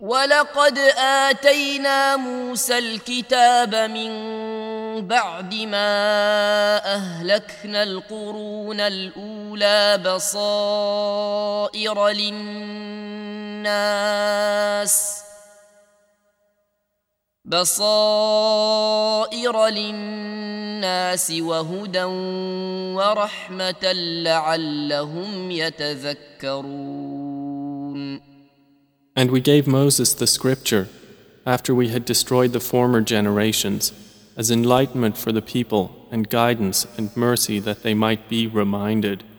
ولقد آتينا موسى الكتاب من بعد ما أهلكنا القرون الأولى بصائر للناس وهدى ورحمة لعلهم يتذكرون. And we gave Moses the scripture after we had destroyed the former generations as enlightenment for the people and guidance and mercy that they might be reminded.